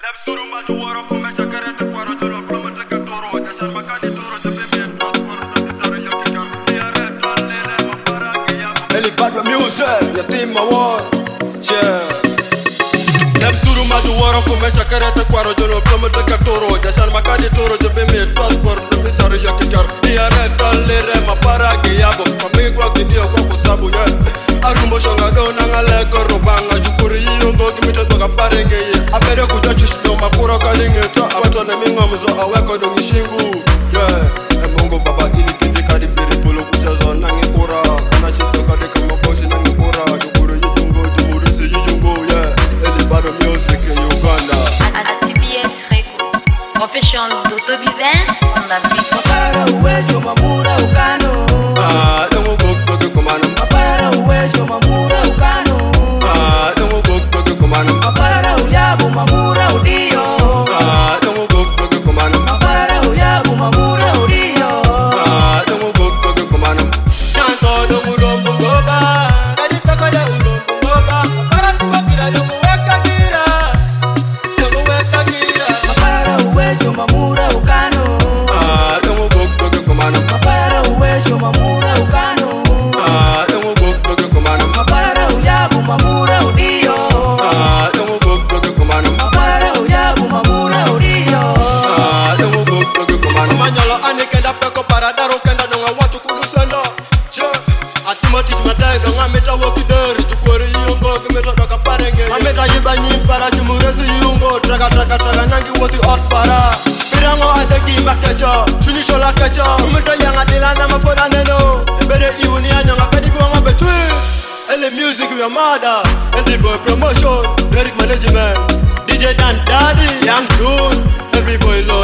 Eli bad music, yatima war, yeah. Dem suru maju waro kumesha kareta kwaro jono plomo de katoro jasan makani toro jobe me transport mi sare yakikar diare tolere mapara ge yabo mami kwa kidio kwa kusabu ye arumbo shonga dona ngale goro banga jukuri yongo kimito toka parenge ye abere kujachu shlo makuro kalinge to abato na mingomzo aweko do mishingu yeah emongo baba ili kindi kadi biri polo kujazo nange kura kana chito kade kama bosi nange kura jukuri yungo jumurisi yungo yeah Eli bad music in Uganda à TBS Records. Confession d'autobivence, on a pris Mapara uwezo mamura ukano. Dongo go komano Mapara uwezo mamura ukano. Dongo go komano Mapara uyabu mamura udio. Dongo go komano Mapara uyabu mamura udio. Dongo go komano Chanto dongo rombo goba Kadi peko de urombo goba Para kumakira dongo weka gira Dongo weka gira Mapara uwezo mamura ukano. Dongo go komano Mapara uwezo mamura ukano. Dongo go komano Mapara uyabu mamura udio. Dongo go komano Mapara uyabu mamura udio. Dongo go komano Manyalo anikenda peko para daro kenda donga watu kulusenda Atimati matai donga meta wokideri Jukwari yungo kimeta doka parenge Mameta yibanyi para jumurezi yungo Traga nangi woti ot para Pirango adegi makecho Shunisho la kecho Umito yanga dilana mafoda neno Ebede iwuni anyanga kadiku wanga betui Ele music we are mother Every boy promotion Lyric management DJ Dan Daddy Young June Every boy low